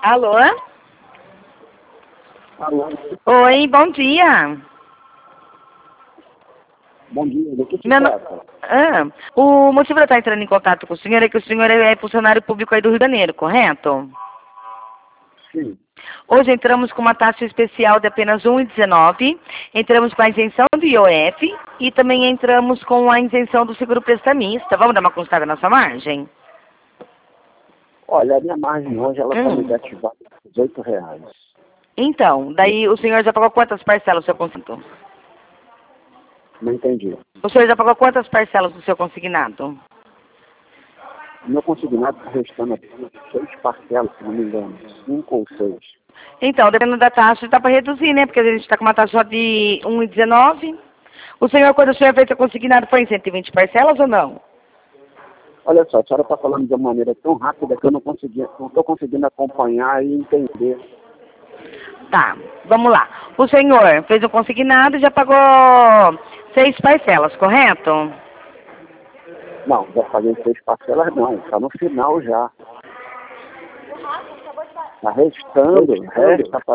Alô? Alô? Oi, bom dia. Bom dia, do que se Meu trata? o motivo de eu estar entrando em contato com o senhor é que o senhor é funcionário público aí do Rio de Janeiro, correto? Sim. Hoje entramos com uma taxa especial de apenas R$ 1,19, entramos com a isenção do IOF e também entramos com a isenção do seguro prestamista. Vamos dar uma consultada na sua margem? Olha, a minha margem hoje ela está negativada por R$18. Então, daí o senhor já pagou quantas parcelas do seu consignado? Não entendi. O senhor já pagou quantas parcelas do seu consignado? O meu consignado está restando apenas 6 parcelas, se não me engano. 5 ou 6. Então, dependendo da taxa, dá para reduzir, né? Porque a gente está com uma taxa só de 1,19. O senhor, quando o senhor fez seu consignado, foi em 120 parcelas ou não? Olha só, a senhora está falando de uma maneira tão rápida que eu não estou conseguindo acompanhar e entender. Tá, vamos lá. O senhor fez o consignado e já pagou 6 parcelas, correto? Não, já paguei 6 parcelas não, está no final já. Está restando, resta